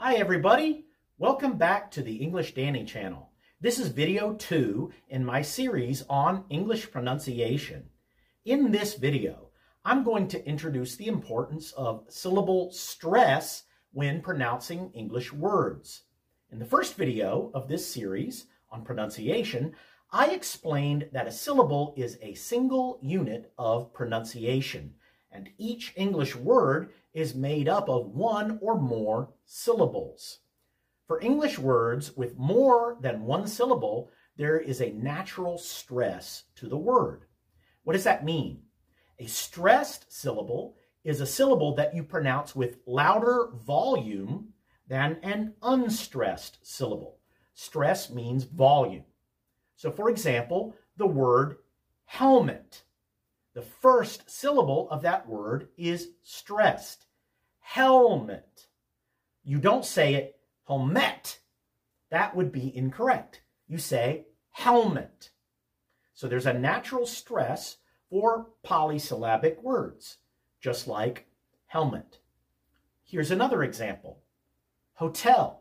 Hi everybody, welcome back to the English Danny channel. This is video 2 in my series on English pronunciation. In this video, I'm going to introduce the importance of syllable stress when pronouncing English words. In the first video of this series on pronunciation, I explained that a syllable is a single unit of pronunciation, and each English word is made up of one or more syllables. For English words with more than one syllable, there is a natural stress to the word. What does that mean? A stressed syllable is a syllable that you pronounce with louder volume than an unstressed syllable. Stress means volume. So for example, the word helmet. The first syllable of that word is stressed. Helmet. You don't say it helmet. That would be incorrect. You say helmet. So there's a natural stress for polysyllabic words, just like helmet. Here's another example. Hotel.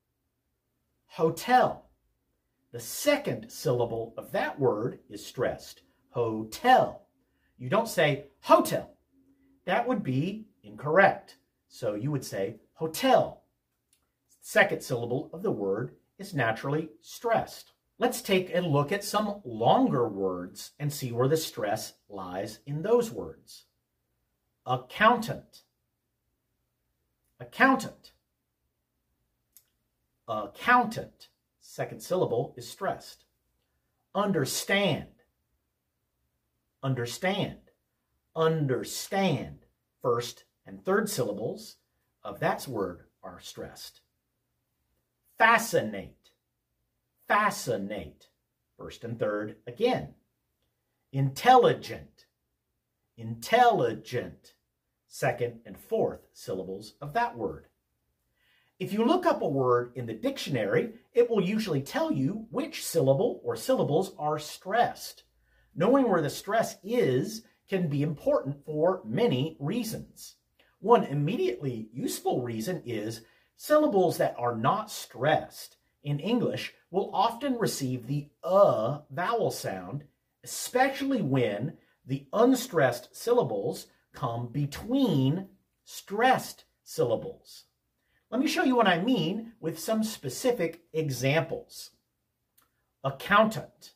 Hotel. The second syllable of that word is stressed. Hotel. You don't say hotel. That would be incorrect. So you would say hotel. Second syllable of the word is naturally stressed. Let's take a look at some longer words and see where the stress lies in those words. Accountant. Accountant. Accountant. Second syllable is stressed. Understand. Understand. Understand. First and third syllables of that word are stressed. Fascinate. Fascinate. First and third again. Intelligent. Intelligent. Second and fourth syllables of that word. If you look up a word in the dictionary, it will usually tell you which syllable or syllables are stressed. Knowing where the stress is can be important for many reasons. One immediately useful reason is syllables that are not stressed in English will often receive the vowel sound, especially when the unstressed syllables come between stressed syllables. Let me show you what I mean with some specific examples. Accountant.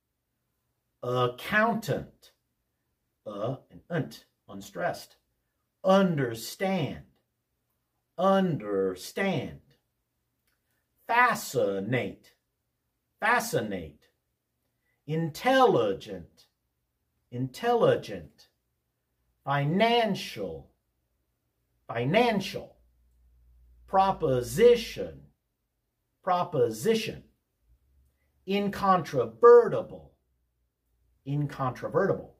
Accountant. And unt, unstressed. Understand. Understand. Fascinate. Fascinate. Intelligent. Intelligent. Financial. Financial. Proposition. Proposition. Incontrovertible. Incontrovertible.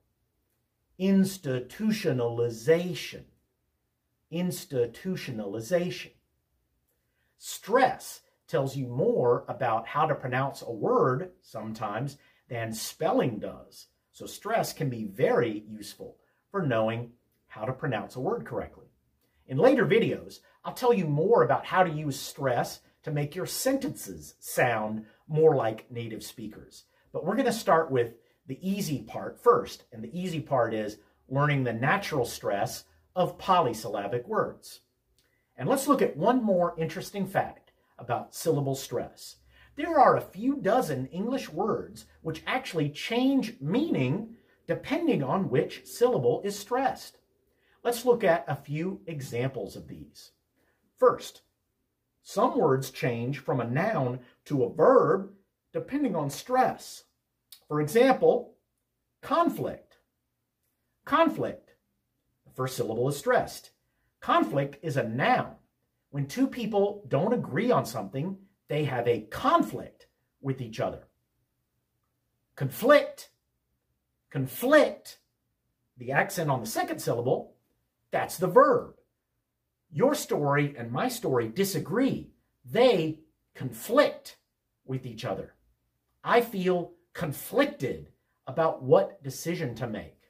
Institutionalization. Institutionalization. Stress tells you more about how to pronounce a word sometimes than spelling does. So stress can be very useful for knowing how to pronounce a word correctly. In later videos, I'll tell you more about how to use stress to make your sentences sound more like native speakers. But we're going to start with the easy part first, and the easy part is learning the natural stress of polysyllabic words. And let's look at one more interesting fact about syllable stress. There are a few dozen English words which actually change meaning depending on which syllable is stressed. Let's look at a few examples of these. First, some words change from a noun to a verb depending on stress. For example, conflict. Conflict. The first syllable is stressed. Conflict is a noun. When two people don't agree on something, they have a conflict with each other. Conflict. Conflict. The accent on the second syllable, that's the verb. Your story and my story disagree. They conflict with each other. I feel conflicted about what decision to make.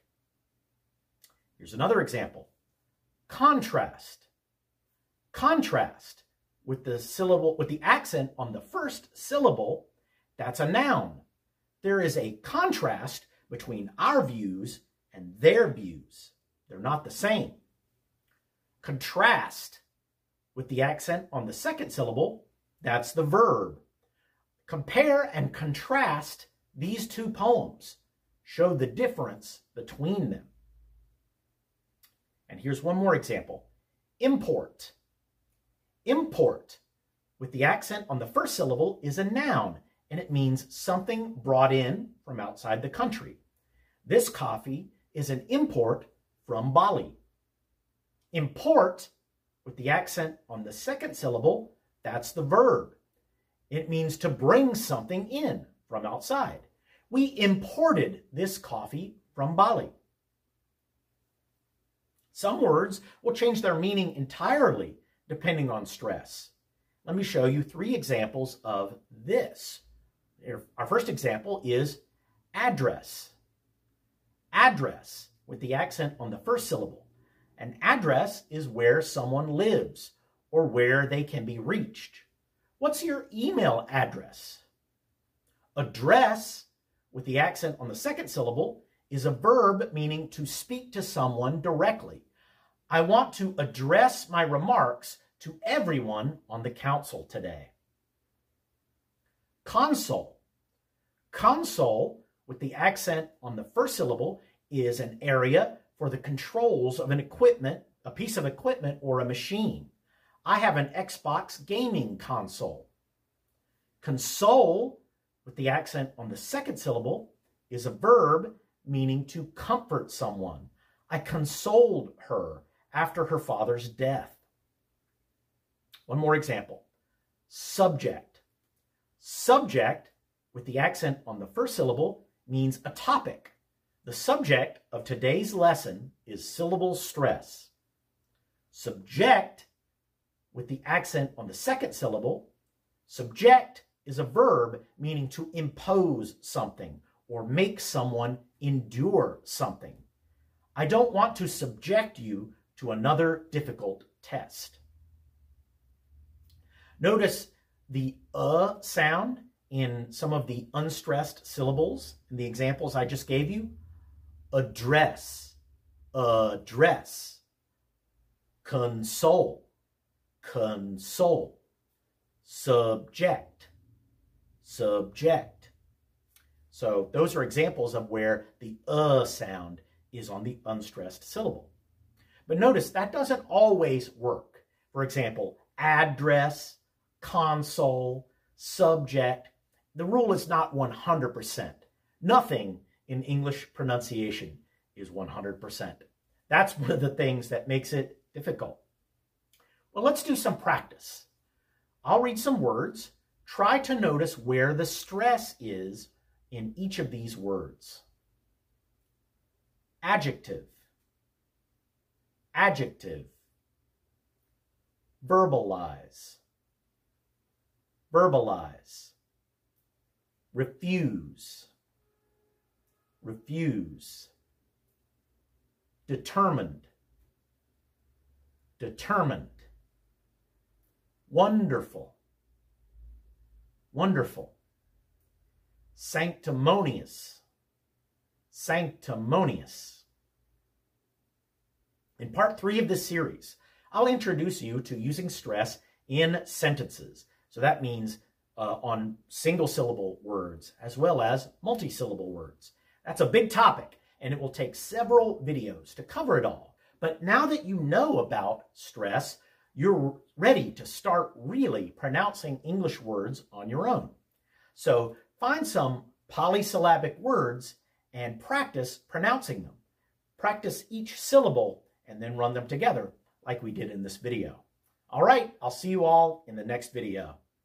Here's another example. Contrast. Contrast. with the accent on the first syllable, that's a noun. There is a contrast between our views and their views. They're not the same. Contrast with the accent on the second syllable, that's the verb. Compare and contrast these two poems. Show the difference between them. And here's one more example. Import. Import with the accent on the first syllable is a noun, and it means something brought in from outside the country. This coffee is an import from Bali. Import with the accent on the second syllable, that's the verb. It means to bring something in from outside. We imported this coffee from Bali. Some words will change their meaning entirely depending on stress. Let me show you 3 examples of this. Our first example is address. Address with the accent on the first syllable. An address is where someone lives or where they can be reached. What's your email address? Address with the accent on the second syllable is a verb meaning to speak to someone directly. I want to address my remarks to everyone on the council today. Console. Console with the accent on the first syllable is an area for the controls of an equipment, a piece of equipment or a machine. I have an Xbox gaming console. Console with the accent on the second syllable is a verb meaning to comfort someone. I consoled her after her father's death. One more example. Subject. Subject with the accent on the first syllable means a topic. The subject of today's lesson is syllable stress. Subject with the accent on the second syllable. Subject is a verb meaning to impose something or make someone endure something. I don't want to subject you to another difficult test. Notice the sound in some of the unstressed syllables in the examples I just gave you. Address, address. Console, console. Subject, subject. So those are examples of where the sound is on the unstressed syllable. But notice that doesn't always work. For example, address, console, subject. The rule is not 100%. Nothing in English pronunciation is 100%. That's one of the things that makes it difficult. Well, let's do some practice. I'll read some words. Try to notice where the stress is in each of these words. Adjective. Adjective. Verbalize. Verbalize. Refuse. Refuse. Determined. Determined. Wonderful. Wonderful. Sanctimonious. Sanctimonious. In part 3 of this series, I'll introduce you to using stress in sentences. So that means on single-syllable words as well as multi-syllable words. That's a big topic, and it will take several videos to cover it all. But now that you know about stress, you're ready to start really pronouncing English words on your own. So find some polysyllabic words and practice pronouncing them. Practice each syllable and then run them together like we did in this video. All right, I'll see you all in the next video.